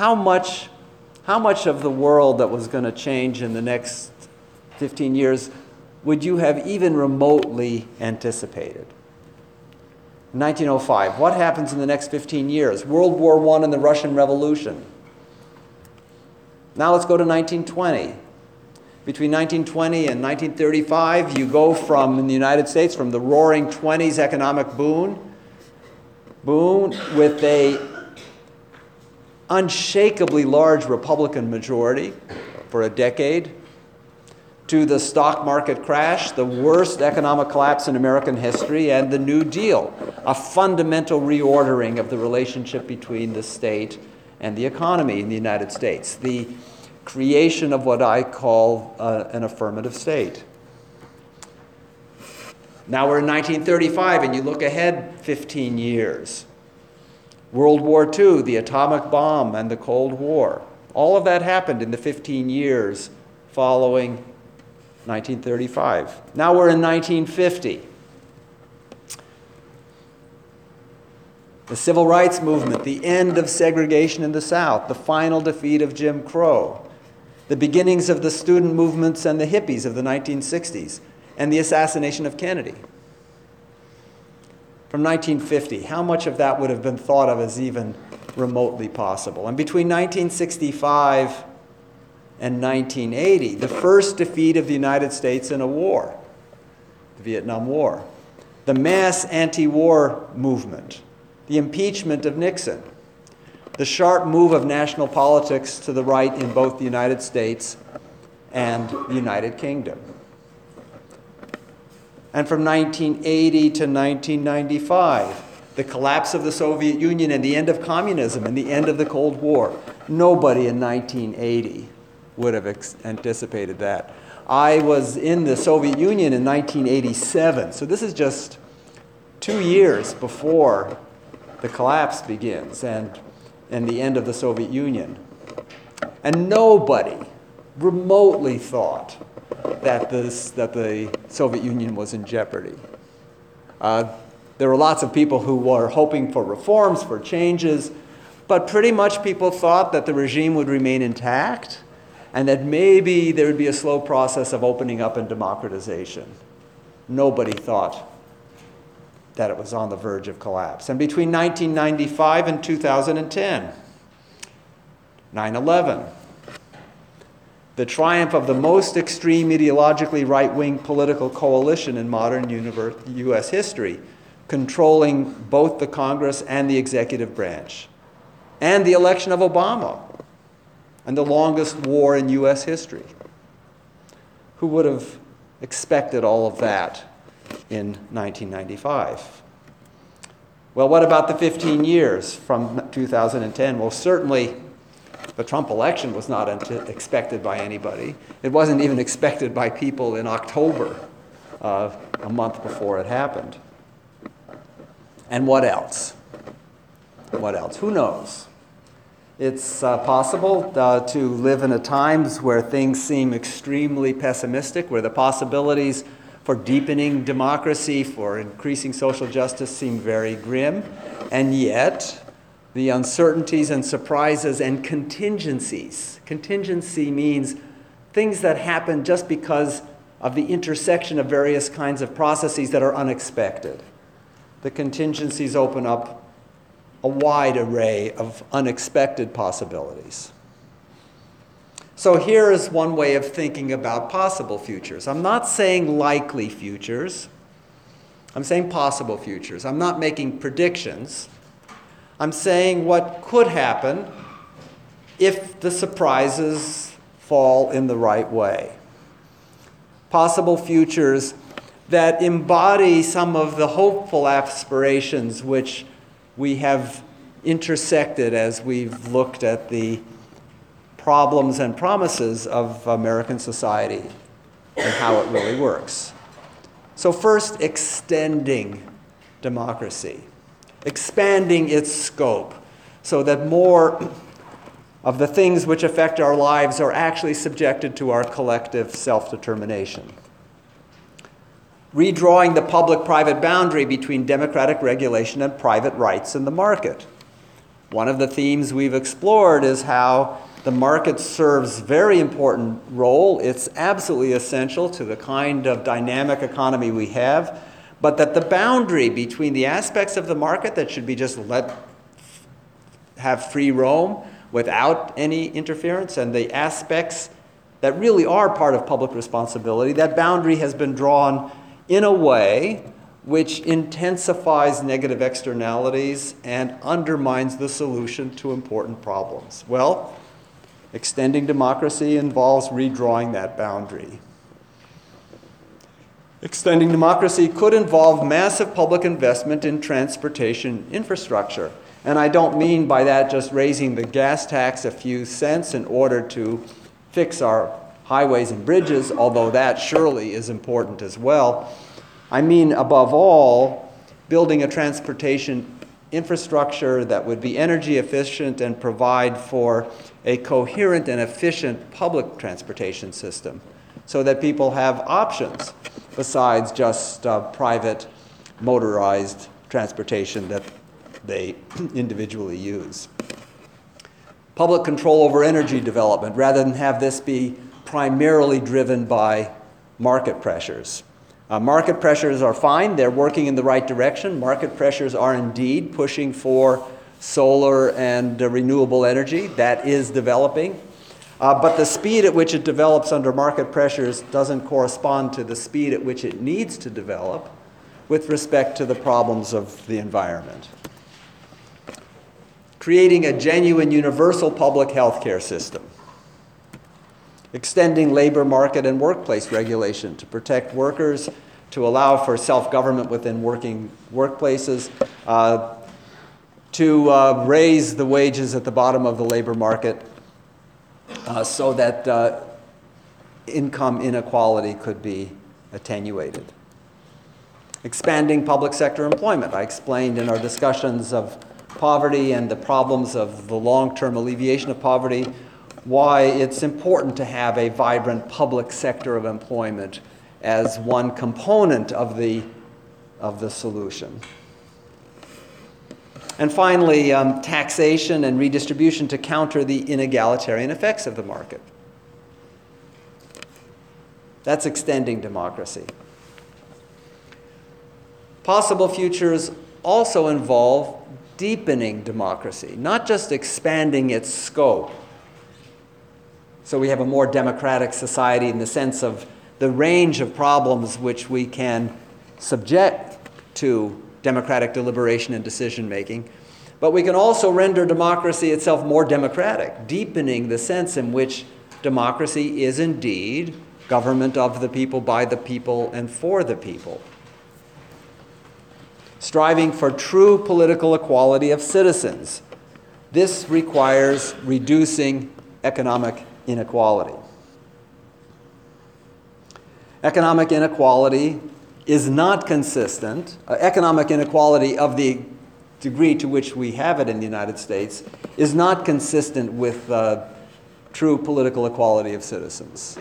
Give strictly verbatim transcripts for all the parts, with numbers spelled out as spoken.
how much, how much of the world that was going to change in the next fifteen years would you have even remotely anticipated? nineteen oh five, what happens in the next fifteen years? World War One and the Russian Revolution. Now let's go to nineteen twenty. Between nineteen twenty and nineteen thirty-five, you go from, in the United States, from the roaring twenties economic boom, boom with a unshakably large Republican majority for a decade, to the stock market crash, the worst economic collapse in American history, and the New Deal, a fundamental reordering of the relationship between the state and the economy in the United States, the creation of what I call uh, an affirmative state. Now we're in nineteen thirty-five, and you look ahead fifteen years. World War Two, the atomic bomb, and the Cold War. All of that happened in the fifteen years following nineteen thirty-five. Now we're in nineteen fifty. The Civil Rights Movement, the end of segregation in the South, the final defeat of Jim Crow, the beginnings of the student movements and the hippies of the nineteen sixties, and the assassination of Kennedy. From nineteen fifty, how much of that would have been thought of as even remotely possible? And between nineteen sixty-five and nineteen eighty, the first defeat of the United States in a war, the Vietnam War, the mass anti-war movement, the impeachment of Nixon, the sharp move of national politics to the right in both the United States and the United Kingdom. And from nineteen eighty to nineteen ninety-five, the collapse of the Soviet Union and the end of communism and the end of the Cold War. Nobody in nineteen eighty would have ex- anticipated that. I was in the Soviet Union in nineteen eighty-seven, so this is just two years before the collapse begins and, and the end of the Soviet Union. And nobody remotely thought that, this, that the Soviet Union was in jeopardy. Uh, there were lots of people who were hoping for reforms, for changes, but pretty much people thought that the regime would remain intact and that maybe there would be a slow process of opening up and democratization. Nobody thought that it was on the verge of collapse. And between nineteen ninety-five and two thousand ten, nine eleven, the triumph of the most extreme ideologically right-wing political coalition in modern universe, U S history, controlling both the Congress and the executive branch, and the election of Obama, and the longest war in U S history. Who would have expected all of that in nineteen ninety-five? Well, what about the fifteen years from two thousand ten? Well, certainly the Trump election was not expected by anybody. It wasn't even expected by people in October, uh, a month before it happened. And what else? What else? Who knows? It's uh, possible uh, to live in a times where things seem extremely pessimistic, where the possibilities for deepening democracy, for increasing social justice seem very grim, and yet the uncertainties and surprises and contingencies. Contingency means things that happen just because of the intersection of various kinds of processes that are unexpected. The contingencies open up a wide array of unexpected possibilities. So here is one way of thinking about possible futures. I'm not saying likely futures. I'm saying possible futures. I'm not making predictions. I'm saying what could happen if the surprises fall in the right way. Possible futures that embody some of the hopeful aspirations which we have intersected as we've looked at the problems and promises of American society and how it really works. So first, extending democracy, expanding its scope so that more of the things which affect our lives are actually subjected to our collective self-determination. Redrawing the public-private boundary between democratic regulation and private rights in the market. One of the themes we've explored is how the market serves a very important role. It's absolutely essential to the kind of dynamic economy we have, but that the boundary between the aspects of the market that should be just let have free roam without any interference and the aspects that really are part of public responsibility, that boundary has been drawn in a way which intensifies negative externalities and undermines the solution to important problems. Well, extending democracy involves redrawing that boundary. Extending democracy could involve massive public investment in transportation infrastructure. And I don't mean by that just raising the gas tax a few cents in order to fix our highways and bridges, although that surely is important as well. I mean, above all, building a transportation infrastructure that would be energy efficient and provide for a coherent and efficient public transportation system so that people have options besides just uh, private motorized transportation that they individually use. Public control over energy development, rather than have this be primarily driven by market pressures. Uh, market pressures are fine, they're working in the right direction. Market pressures are indeed pushing for solar and uh, renewable energy. That is developing. Uh, but the speed at which it develops under market pressures doesn't correspond to the speed at which it needs to develop with respect to the problems of the environment. Creating a genuine universal public health care system. Extending labor market and workplace regulation to protect workers, to allow for self-government within working workplaces, uh, to uh, raise the wages at the bottom of the labor market uh, so that uh, income inequality could be attenuated. Expanding public sector employment. I explained in our discussions of poverty and the problems of the long-term alleviation of poverty why it's important to have a vibrant public sector of employment as one component of the, of the solution. And finally, um, taxation and redistribution to counter the inegalitarian effects of the market. That's extending democracy. Possible futures also involve deepening democracy, not just expanding its scope. So we have a more democratic society in the sense of the range of problems which we can subject to democratic deliberation and decision-making. But we can also render democracy itself more democratic, deepening the sense in which democracy is indeed government of the people, by the people, and for the people. Striving for true political equality of citizens. This requires reducing economic inequality. Economic inequality is not consistent. Uh, economic inequality of the degree to which we have it in the United States is not consistent with uh, true political equality of citizens.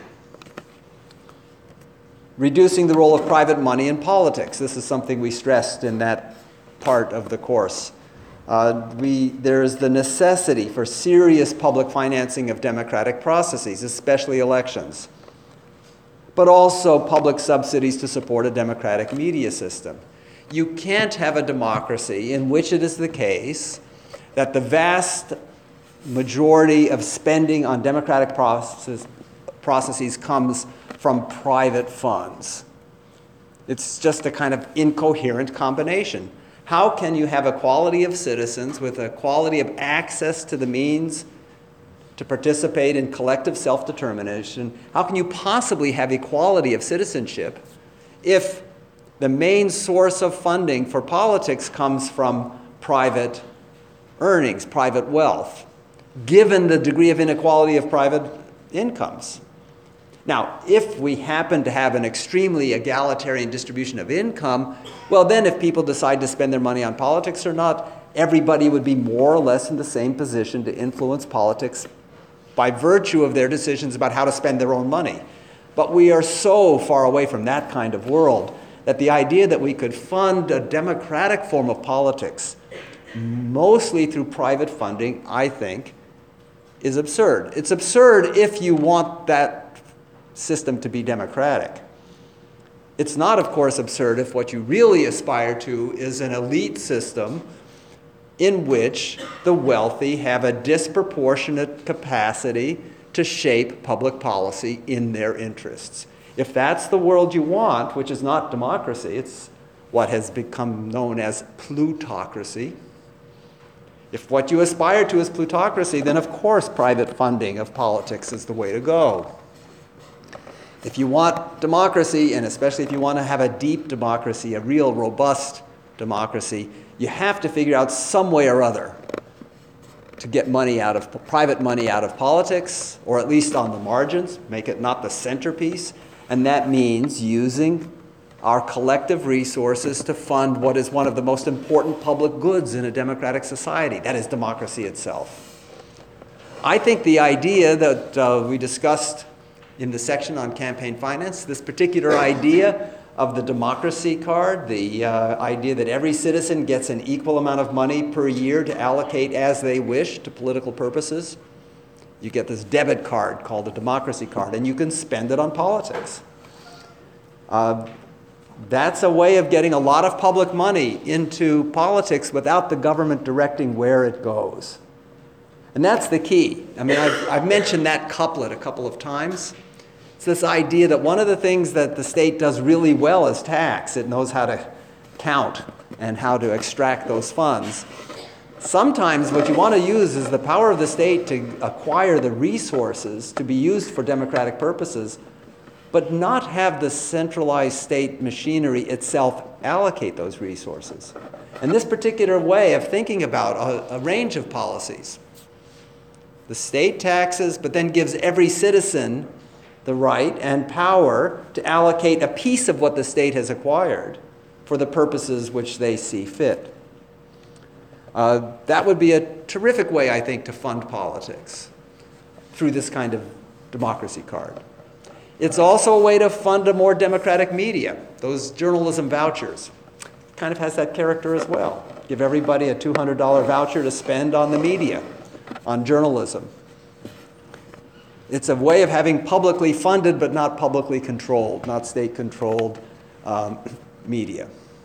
Reducing the role of private money in politics. This is something we stressed in that part of the course. Uh, we, there is the necessity for serious public financing of democratic processes, especially elections, but also public subsidies to support a democratic media system. You can't have a democracy in which it is the case that the vast majority of spending on democratic process, processes comes from private funds. It's just a kind of incoherent combination. How can you have equality of citizens with equality of access to the means to participate in collective self-determination? How can you possibly have equality of citizenship if the main source of funding for politics comes from private earnings, private wealth, given the degree of inequality of private incomes? Now, if we happen to have an extremely egalitarian distribution of income, well, then if people decide to spend their money on politics or not, everybody would be more or less in the same position to influence politics by virtue of their decisions about how to spend their own money. But we are so far away from that kind of world that the idea that we could fund a democratic form of politics mostly through private funding, I think, is absurd. It's absurd if you want that system to be democratic. It's not, of course, absurd if what you really aspire to is an elite system in which the wealthy have a disproportionate capacity to shape public policy in their interests. If that's the world you want, which is not democracy, it's what has become known as plutocracy. If what you aspire to is plutocracy, then of course private funding of politics is the way to go. If you want democracy, and especially if you want to have a deep democracy, a real robust democracy, you have to figure out some way or other to get money out of, private money out of politics, or at least on the margins, make it not the centerpiece. And that means using our collective resources to fund what is one of the most important public goods in a democratic society. That is democracy itself. I think the idea that uh, we discussed in the section on campaign finance, this particular idea of the democracy card, the uh, idea that every citizen gets an equal amount of money per year to allocate as they wish to political purposes. You get this debit card called a democracy card, and you can spend it on politics. Uh, that's a way of getting a lot of public money into politics without the government directing where it goes. And that's the key. I mean, I've, I've mentioned that couplet a couple of times. It's this idea that one of the things that the state does really well is tax. It knows how to count and how to extract those funds. Sometimes what you want to use is the power of the state to acquire the resources to be used for democratic purposes, but not have the centralized state machinery itself allocate those resources. And this particular way of thinking about a, a range of policies, the state taxes, but then gives every citizen the right and power to allocate a piece of what the state has acquired for the purposes which they see fit. Uh, that would be a terrific way, I think, to fund politics through this kind of democracy card. It's also a way to fund a more democratic media. Those journalism vouchers kind of has that character as well. Give everybody a two hundred dollars voucher to spend on the media, on journalism. It's a way of having publicly funded but not publicly controlled, not state-controlled um, media.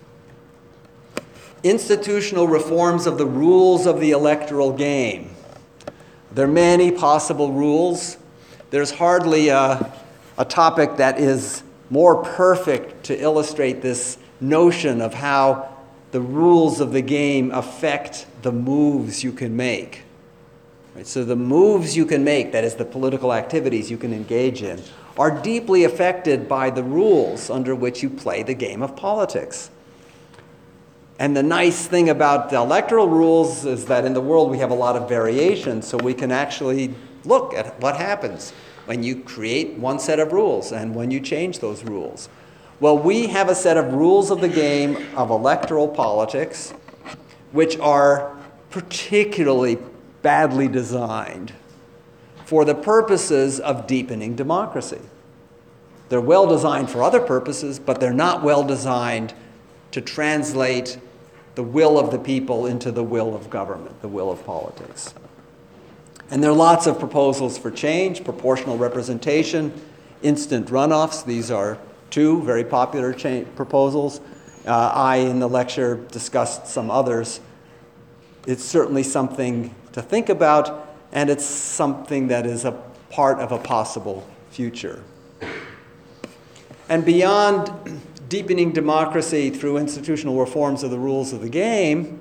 Institutional reforms of the rules of the electoral game. There are many possible rules. There's hardly a, a topic that is more perfect to illustrate this notion of how the rules of the game affect the moves you can make. Right? So the moves you can make, that is the political activities you can engage in, are deeply affected by the rules under which you play the game of politics. And the nice thing about the electoral rules is that in the world we have a lot of variation, so we can actually look at what happens when you create one set of rules and when you change those rules. Well, we have a set of rules of the game of electoral politics which are particularly badly designed for the purposes of deepening democracy. They're well designed for other purposes, but they're not well designed to translate the will of the people into the will of government, the will of politics. And there are lots of proposals for change: proportional representation, instant runoffs. These are two very popular cha- proposals. Uh, I, in the lecture, discussed some others. It's certainly something to think about, and it's something that is a part of a possible future. And beyond deepening democracy through institutional reforms of the rules of the game,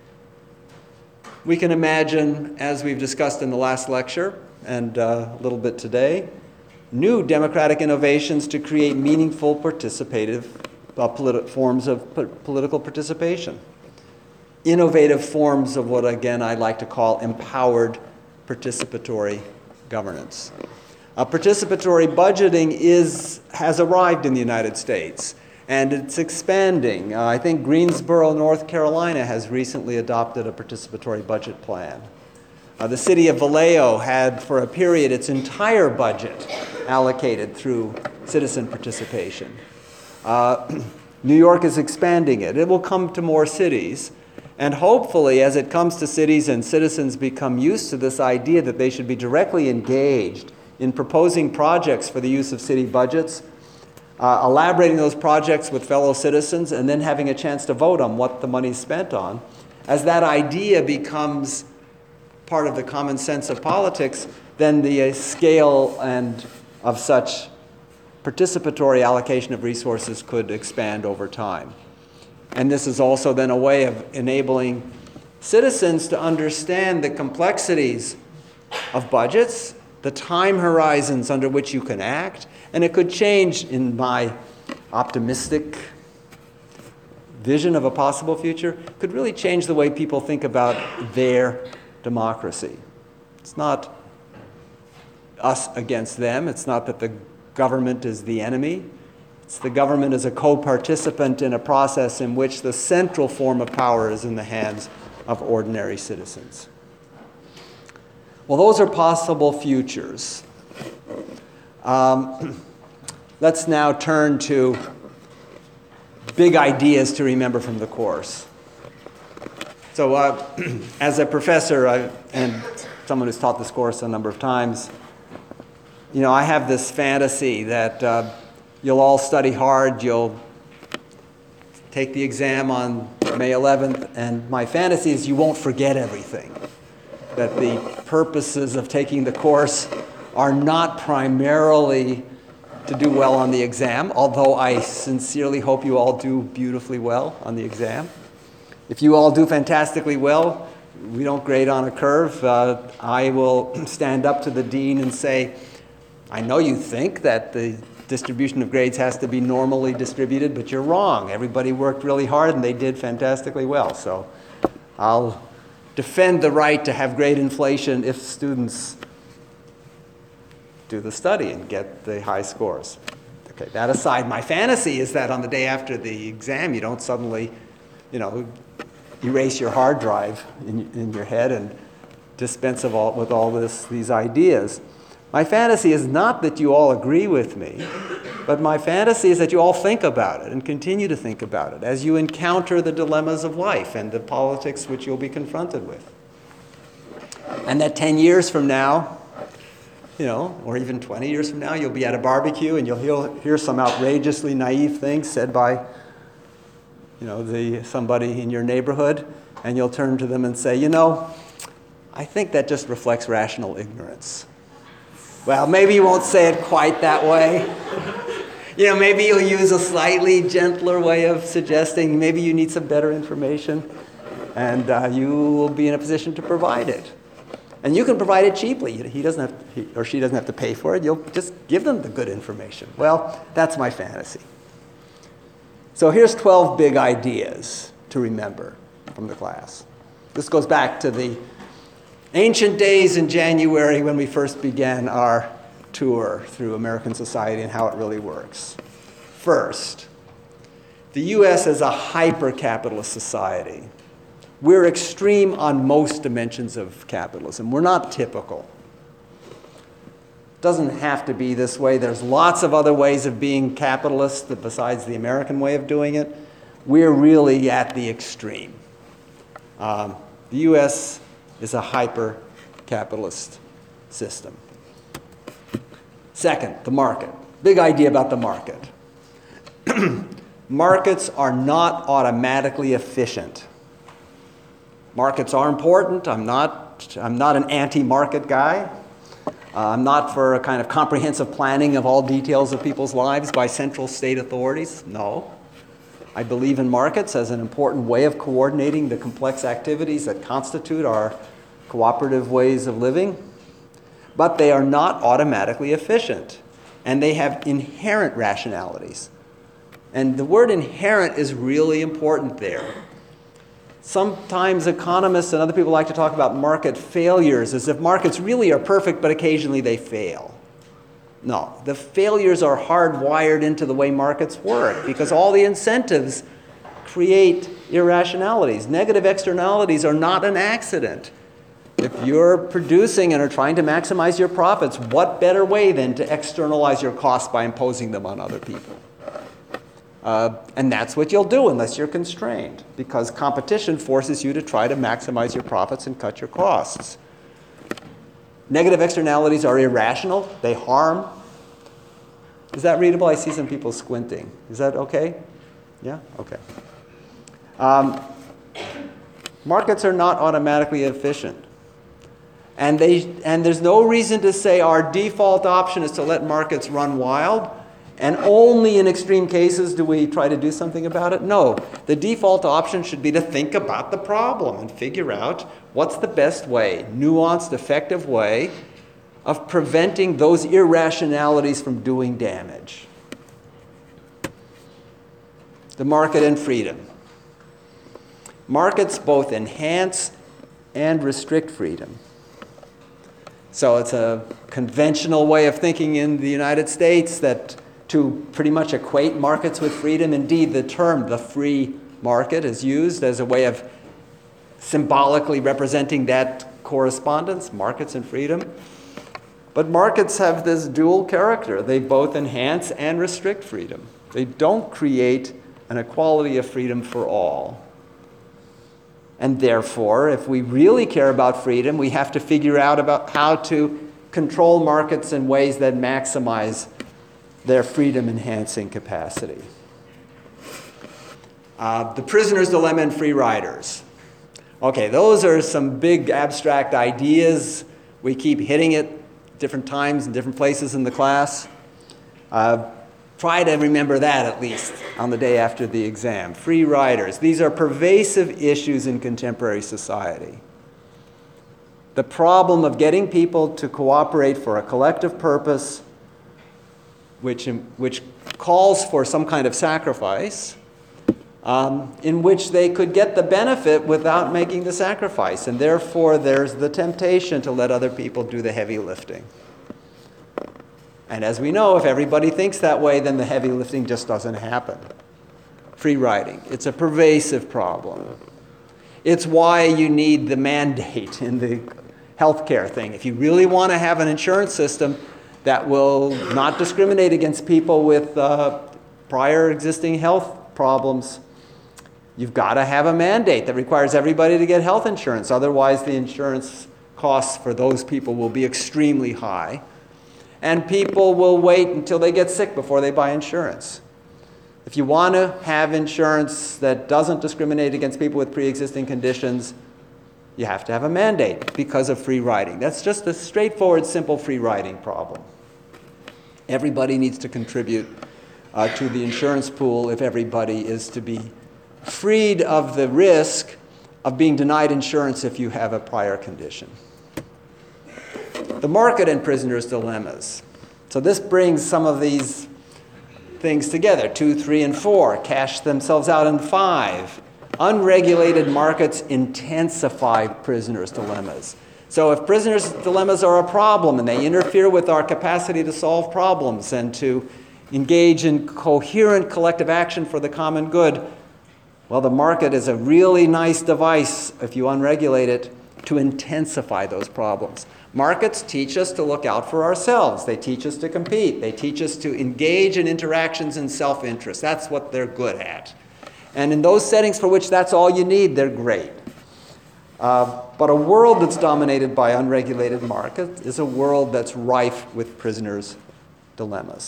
we can imagine, as we've discussed in the last lecture and uh, a little bit today, new democratic innovations to create meaningful participative uh, politi- forms of po- political participation. Innovative forms of what, again, I like to call empowered participatory governance. Uh, participatory budgeting is, has arrived in the United States, and it's expanding. Uh, I think Greensboro, North Carolina has recently adopted a participatory budget plan. Uh, the city of Vallejo had, for a period, its entire budget allocated through citizen participation. Uh, New York is expanding it. It will come to more cities. And hopefully, as it comes to cities and citizens become used to this idea that they should be directly engaged in proposing projects for the use of city budgets, uh, elaborating those projects with fellow citizens, and then having a chance to vote on what the money's spent on, as that idea becomes part of the common sense of politics, then the uh, scale and of such participatory allocation of resources could expand over time. And this is also then a way of enabling citizens to understand the complexities of budgets, the time horizons under which you can act, and it could change, in my optimistic vision of a possible future, could really change the way people think about their democracy. It's not us against them. It's not that the government is the enemy. It's the government as a co-participant in a process in which the central form of power is in the hands of ordinary citizens. Well, those are possible futures. Um, let's now turn to big ideas to remember from the course. So uh, as a professor I, and someone who's taught this course a number of times, you know, I have this fantasy that uh, you'll all study hard, you'll take the exam on May eleventh, and my fantasy is you won't forget everything. That the purposes of taking the course are not primarily to do well on the exam, although I sincerely hope you all do beautifully well on the exam. If you all do fantastically well, we don't grade on a curve. Uh, I will stand up to the dean and say, I know you think that the distribution of grades has to be normally distributed, but you're wrong. Everybody worked really hard and they did fantastically well. So I'll defend the right to have grade inflation if students do the study and get the high scores. Okay, that aside, my fantasy is that on the day after the exam, you don't suddenly, you know, erase your hard drive in, in your head and dispense of all, with all this, these ideas. My fantasy is not that you all agree with me, but my fantasy is that you all think about it and continue to think about it as you encounter the dilemmas of life and the politics which you'll be confronted with. And that ten years from now, you know, or even twenty years from now, you'll be at a barbecue and you'll hear, hear some outrageously naive things said by, you know, the, somebody in your neighborhood, and you'll turn to them and say, you know, I think that just reflects rational ignorance. Well, maybe you won't say it quite that way. You know, maybe you'll use a slightly gentler way of suggesting maybe you need some better information, and uh, you will be in a position to provide it. And you can provide it cheaply. He doesn't have, he or she doesn't have to pay for it. You'll just give them the good information. Well, that's my fantasy. So here's twelve big ideas to remember from the class. This goes back to the ancient days in January when we first began our tour through American society and how it really works. First, the U S is a hyper-capitalist society. We're extreme on most dimensions of capitalism. We're not typical. It doesn't have to be this way. There's lots of other ways of being capitalist besides the American way of doing it. We're really at the extreme. Um, the U S is a hyper-capitalist system. Second, the market. Big idea about the market. Markets are not automatically efficient. Markets are important. I'm not, I'm not an anti-market guy. Uh, I'm not for a kind of comprehensive planning of all details of people's lives by central state authorities. No. I believe in markets as an important way of coordinating the complex activities that constitute our cooperative ways of living. But they are not automatically efficient, and they have inherent rationalities. And the word inherent is really important there. Sometimes economists and other people like to talk about market failures as if markets really are perfect, but occasionally they fail. No, the failures are hardwired into the way markets work because all the incentives create irrationalities. Negative externalities are not an accident. If you're producing and are trying to maximize your profits, what better way than to externalize your costs by imposing them on other people? Uh, and that's what you'll do unless you're constrained, because competition forces you to try to maximize your profits and cut your costs. Negative externalities are irrational. They harm. Is that readable? I see some people squinting. Is that okay? Yeah? Okay. Um, markets are not automatically efficient. And, they, and there's no reason to say our default option is to let markets run wild, and only in extreme cases do we try to do something about it. No, the default option should be to think about the problem and figure out what's the best way, nuanced, effective way of preventing those irrationalities from doing damage. The market and freedom. Markets both enhance and restrict freedom. So it's a conventional way of thinking in the United States that to pretty much equate markets with freedom. Indeed, the term the free market is used as a way of symbolically representing that correspondence, markets and freedom. But markets have this dual character. They both enhance and restrict freedom. They don't create an equality of freedom for all. And therefore, if we really care about freedom, we have to figure out about how to control markets in ways that maximize their freedom-enhancing capacity. Uh, the prisoner's dilemma and free riders. Okay, those are some big abstract ideas. We keep hitting it different times and different places in the class. Uh, try to remember that at least on the day after the exam. Free riders. These are pervasive issues in contemporary society. The problem of getting people to cooperate for a collective purpose which, which calls for some kind of sacrifice, um, in which they could get the benefit without making the sacrifice. And therefore, there's the temptation to let other people do the heavy lifting. And as we know, if everybody thinks that way, then the heavy lifting just doesn't happen. Free riding. It's a pervasive problem. It's why you need the mandate in the healthcare thing. If you really want to have an insurance system that will not discriminate against people with uh, prior existing health problems, you've got to have a mandate that requires everybody to get health insurance. Otherwise, the insurance costs for those people will be extremely high. And people will wait until they get sick before they buy insurance. If you want to have insurance that doesn't discriminate against people with pre-existing conditions, you have to have a mandate because of free riding. That's just a straightforward, simple free riding problem. Everybody needs to contribute uh, to the insurance pool if everybody is to be freed of the risk of being denied insurance if you have a prior condition. The market and prisoners' dilemmas. So this brings some of these things together. Two, three, and four cash themselves out in five. Unregulated markets intensify prisoners' dilemmas. So if prisoners' dilemmas are a problem and they interfere with our capacity to solve problems and to engage in coherent collective action for the common good, well, the market is a really nice device, if you unregulate it, to intensify those problems. Markets teach us to look out for ourselves. They teach us to compete. They teach us to engage in interactions in self-interest. That's what they're good at. And in those settings for which that's all you need, they're great. Uh, but a world that's dominated by unregulated markets is a world that's rife with prisoners' dilemmas.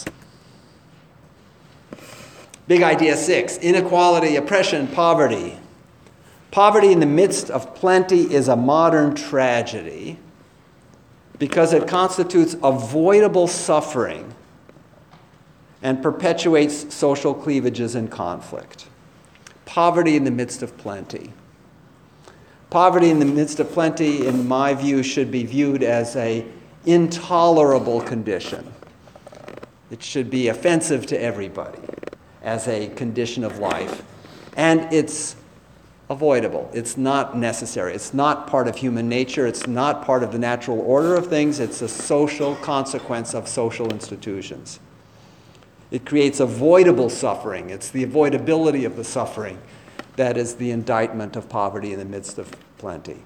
Big idea six, inequality, oppression, poverty. Poverty in the midst of plenty is a modern tragedy because it constitutes avoidable suffering and perpetuates social cleavages and conflict. Poverty in the midst of plenty. Poverty in the midst of plenty, in my view, should be viewed as an intolerable condition. It should be offensive to everybody as a condition of life. And it's avoidable. It's not necessary. It's not part of human nature. It's not part of the natural order of things. It's a social consequence of social institutions. It creates avoidable suffering. It's the avoidability of the suffering that is the indictment of poverty in the midst of plenty.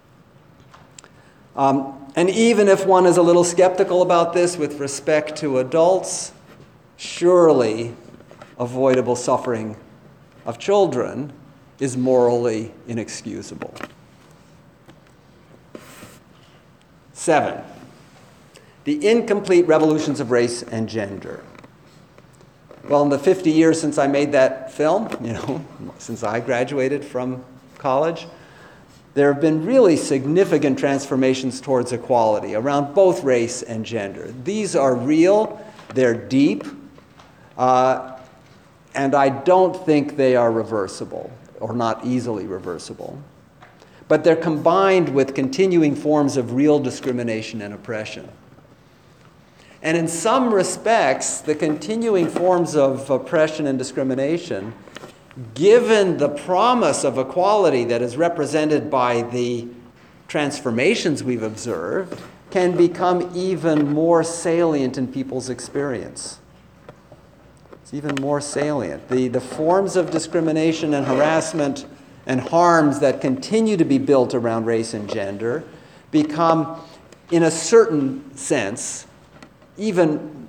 Um, and even if one is a little skeptical about this with respect to adults, surely avoidable suffering of children is morally inexcusable. Seven, the incomplete revolutions of race and gender. Well, in the fifty years since I made that film, you know, since I graduated from college, there have been really significant transformations towards equality around both race and gender. These are real, they're deep, uh, and I don't think they are reversible, or not easily reversible. But they're combined with continuing forms of real discrimination and oppression. And in some respects, the continuing forms of oppression and discrimination, given the promise of equality that is represented by the transformations we've observed, can become even more salient in people's experience. It's even more salient. The, the forms of discrimination and harassment and harms that continue to be built around race and gender become, in a certain sense, even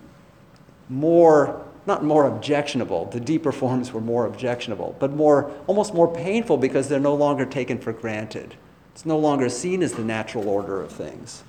more, not more objectionable, the deeper forms were more objectionable, but more, almost more painful because they're no longer taken for granted. It's no longer seen as the natural order of things.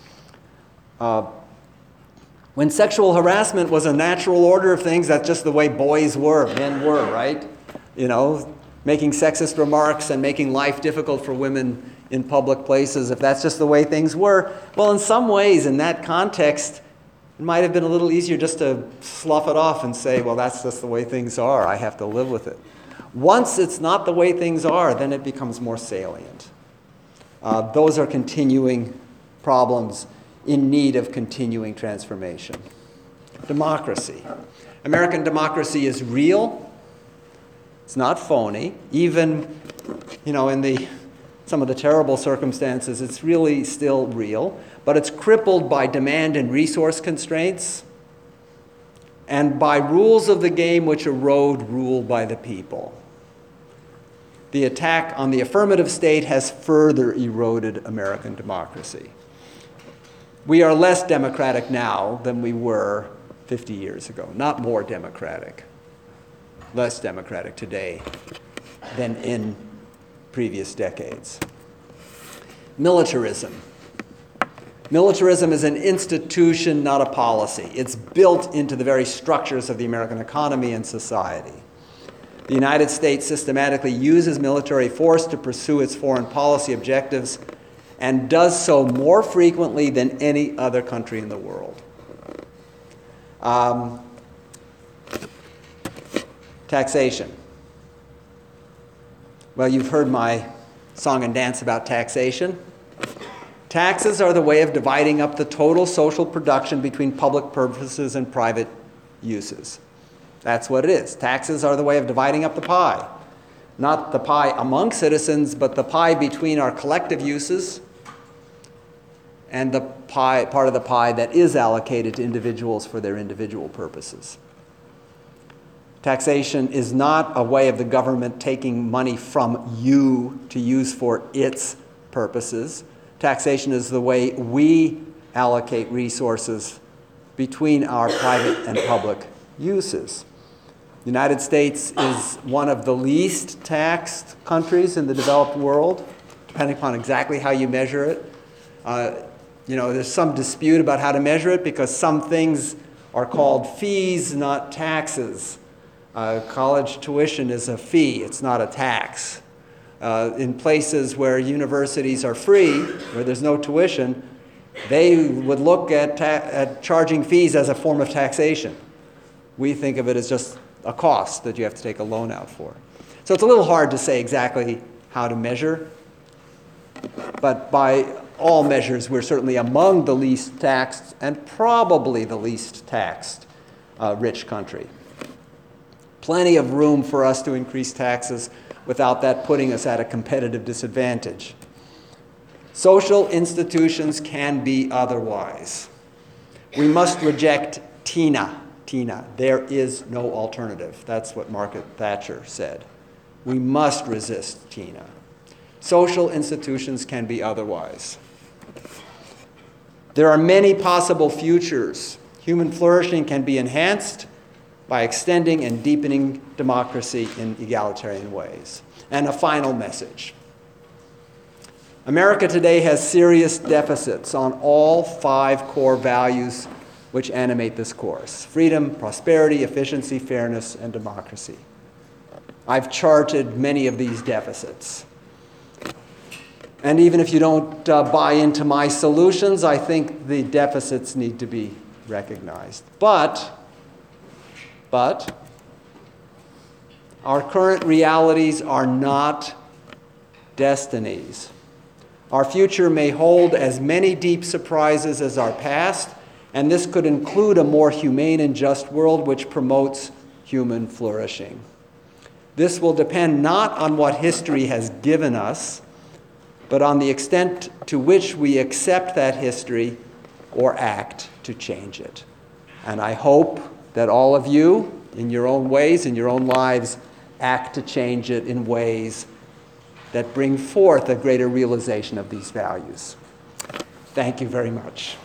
Uh, when sexual harassment was a natural order of things, that's just the way boys were, men were, right? You know, making sexist remarks and making life difficult for women in public places, if that's just the way things were, well, in some ways, in that context, it might have been a little easier just to slough it off and say, well, that's just the way things are. I have to live with it. Once it's not the way things are, then it becomes more salient. Uh, those are continuing problems in need of continuing transformation. Democracy. American democracy is real. It's not phony. Even, you know, in the some of the terrible circumstances, it's really still real. But it's crippled by demand and resource constraints and by rules of the game which erode rule by the people. The attack on the affirmative state has further eroded American democracy. We are less democratic now than we were fifty years ago, not more democratic, less democratic today than in previous decades. Militarism. Militarism is an institution, not a policy. It's built into the very structures of the American economy and society. The United States systematically uses military force to pursue its foreign policy objectives and does so more frequently than any other country in the world. Um, taxation. Well, you've heard my song and dance about taxation. Taxes are the way of dividing up the total social production between public purposes and private uses. That's what it is. Taxes are the way of dividing up the pie. Not the pie among citizens, but the pie between our collective uses and the pie, part of the pie that is allocated to individuals for their individual purposes. Taxation is not a way of the government taking money from you to use for its purposes. Taxation is the way we allocate resources between our private and public uses. The United States is one of the least taxed countries in the developed world, depending upon exactly how you measure it. Uh, you know, there's some dispute about how to measure it because some things are called fees, not taxes. Uh, college tuition is a fee, it's not a tax. Uh, in places where universities are free, where there's no tuition, they would look at, ta- at charging fees as a form of taxation. We think of it as just a cost that you have to take a loan out for. So it's a little hard to say exactly how to measure, but by all measures, we're certainly among the least taxed and probably the least taxed uh, rich country. Plenty of room for us to increase taxes without that putting us at a competitive disadvantage. Social institutions can be otherwise. We must reject TINA. TINA, there is no alternative. That's what Margaret Thatcher said. We must resist TINA. Social institutions can be otherwise. There are many possible futures. Human flourishing can be enhanced by extending and deepening democracy in egalitarian ways. And a final message. America today has serious deficits on all five core values which animate this course: freedom, prosperity, efficiency, fairness, and democracy. I've charted many of these deficits. And even if you don't uh, buy into my solutions, I think the deficits need to be recognized. But, but, our current realities are not destinies. Our future may hold as many deep surprises as our past, and this could include a more humane and just world which promotes human flourishing. This will depend not on what history has given us, but on the extent to which we accept that history or act to change it. And I hope that all of you, in your own ways, in your own lives, act to change it in ways that bring forth a greater realization of these values. Thank you very much.